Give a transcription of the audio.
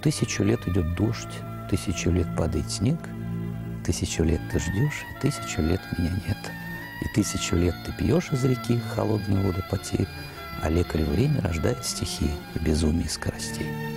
1000 лет идет дождь, 1000 лет падает снег, 1000 лет ты ждешь, и 1000 лет меня нет. И 1000 лет ты пьешь из реки холодную воду потерь, а лекарь время рождает стихи в безумии скоростей.